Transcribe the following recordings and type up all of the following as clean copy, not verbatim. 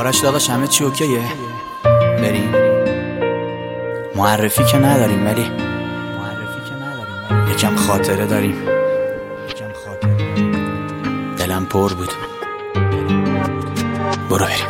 آرش داداش همه چی اوکیه؟ بریم؟ معرفی که نداریم ولی یکم خاطره داریم. دلم پر بود. برو بریم.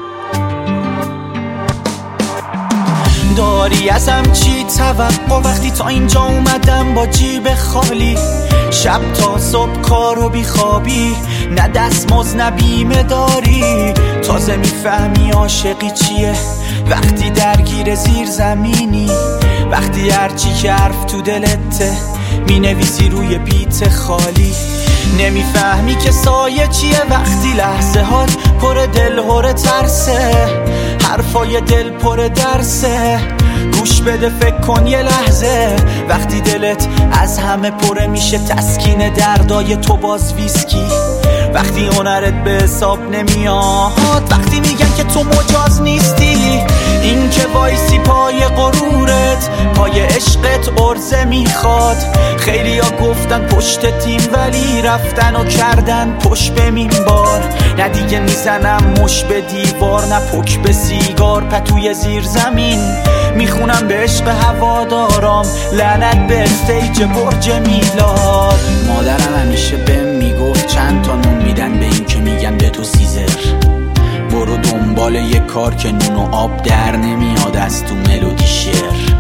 داری ازم چی توقع وقتی تا اینجا اومدم با جیب خالی؟ شب تا صبح کار و بیخوابی، نه دستمزد نه بیمه داری. تازه میفهمی عاشقی چیه وقتی درگیر زیر زمینی، وقتی هرچی که حرف تو دلته مینویسی روی بیت خالی. نمیفهمی که سایه چیه وقتی لحظه هات پر دلهور ترسه، حرفای دل پر درسه. گوش بده فکر کن یه لحظه، وقتی دلت از همه پره میشه تسکین دردای تو باز ویسکی. وقتی هنرت به حساب نمیاد، وقتی میگن که تو مجاز نیستی. این که وایسی پای غرورت، پای عشقت عرضه میخواد. خیلی ها گفتن پشت تیم ولی رفتن و کردن پشت به منبار. نه دیگه میزنم مش به دیوار، نه پک به سیگار پتوی زیر زمین. میخونم به عشق هوادارام لعنت به استیج برج میلاد. مادرم همیشه بهم میگفت چند تا نون میدن به این که میگن به تو سیزر. برو دنبال یه کار که نون و آب در نمیاد از تو ملودی شعر.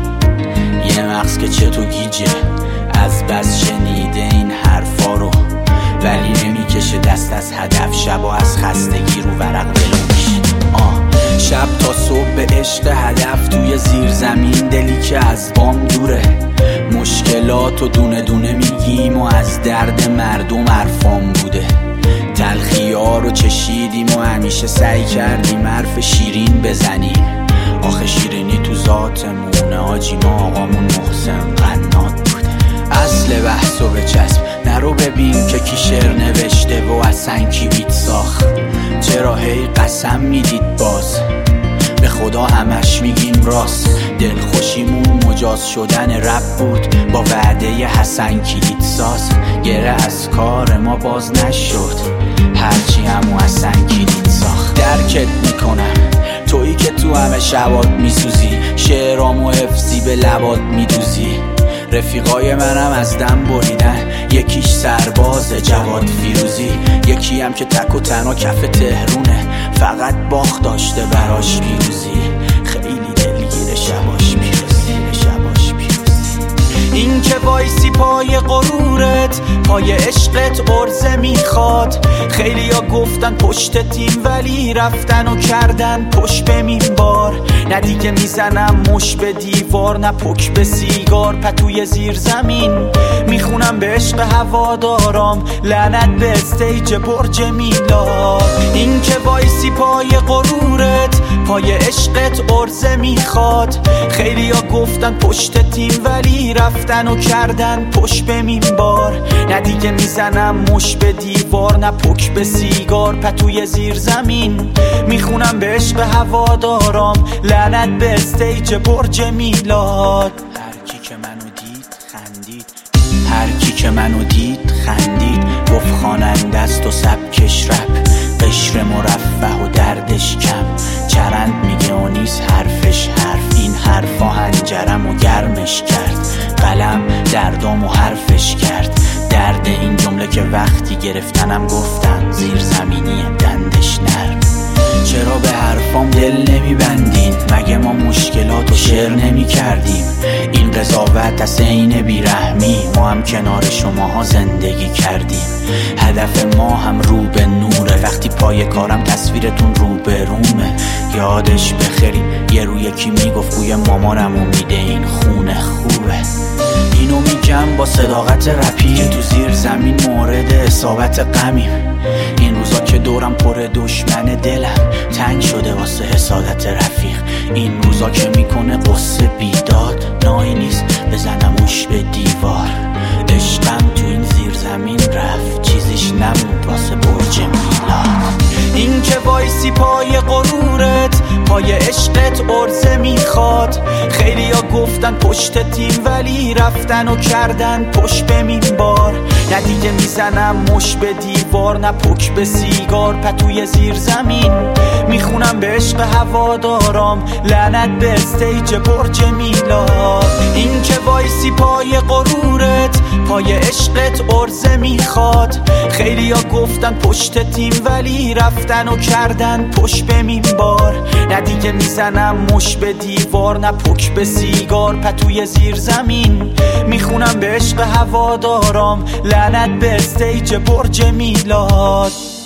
یه مغز که چطور گیجه از بس شنیده این حرفا رو، ولی نمیکشه دست از هدف. شب و از خستگی رو ورق بلوش. شب تا صبح به عشق هدف توی زیر زمین، دلی که از بام دوره. مشکلات و دونه دونه میگیم و از درد مردم حرفام بوده. تلخی‌ها رو چشیدیم و همیشه سعی کردیم حرف شیرین بزنیم. آخه شیرینی تو ذاتمونه آجی، ما آقامون محسن قنات بوده. اصل بحثو بچسب نرو ببین که کی شعر نوشته و اصلا کی بیت ساخت. چرا هی قسم میدید باز؟ به خدا همش میگیم راست. دلخوشیمون مجاز شدن رب بود با وعده حسن کلید ساز. گره از کار ما باز نشد، هرچی همو حسن کلید ساخت. درکت میکنم تویی که تو همه شبات میسوزی، شعرامو حفظی به لبات میدوزی. رفیقای منم از دم بریدن، یکیش سرباز جواد فیروزی، یکی هم که تک و تنها کف تهرونه فقط باخت داشته براش پیروزی. خیلی دلگیر شباش پیروزی. این که وایسی پای غرورت، پای عشقت عرضه میخواد. خیلی ها گفتن پشت تیم ولی رفتن و کردن پشت به منبار. نه دیگه میزنم مش به دیوار، نه پک به سیگار پتوی زیر زمین. میخونم به عشق هوادارام لعنت به استیج برج میلاد. این که وایسی پای غرورت، پای عشقت عرضه میخواد. خیلی ها گفتن پشت تیم ولی رفتن و کردن پشت به منبار. نه دیگه میزنم مش به دیوار، نه پک به سیگار پتوی زیر زمین. میخونم به عشق هوادارام لعنت به استیج برج میلاد. هر کی که منو دید خندید، هر کی که منو دید خندید. گفت خواننده است و سبکش رپ، قشر مرفه و دردش کم. چرند میگه و نیست حرفش حرف، این حرفا هنجرم و گرمش کرد. قلم دردام و حرفش کرد. درد این جمله که وقتی گرفتنم گفتن زیر زمینی دندش نرم. چرا به حرفام دل نمیبندین؟ مگه ما مشکلاتو شعر نمی کردیم؟ این قضاوت از عین بیرحمی، ما هم کنار شماها زندگی کردیم. هدف ما هم رو به نوره، وقتی پای کارم تصویرتون رو به رومه. یادش بخیریم یه رو یکی میگفت بوی مامانمو میده این خونه خوبه. اینو میگم با صداقت رپی که تو زیر زمین مورد اصابت غمیم. این روزا که دورم پر دشمن دلم تنگ شده واسه حسادت رفیق. این روزا که میکنه قصه بیداد نایی نیست بزنمش به دیوار. عشقم تو این زیر زمین رفت، چیزیش نموند واسه برج میلاد. این که وایسی پای غرورت، پای عشقت عرضه میخواد. خیلی ها گفتن پشت تیم ولی رفتن و کردن پشت به منبار. نه دیگه میزنم مش به دیوار، نه پک به سیگار پتوی زیر زمین. میخونم به عشق هوادارام، لعنت به استیج برج میلاد. این که وایسی پای غرورت، پای عشقت ارزه میخواد. خیلی ها گفتن پشت تیم ولی رفتن و کردن پشت به منبار. نه دیگه میزنم مش به دیوار، نه پک به سیگار پتوی زیر زمین. میخونم به عشق هوادارام، لعنت به استیج برج میلاد.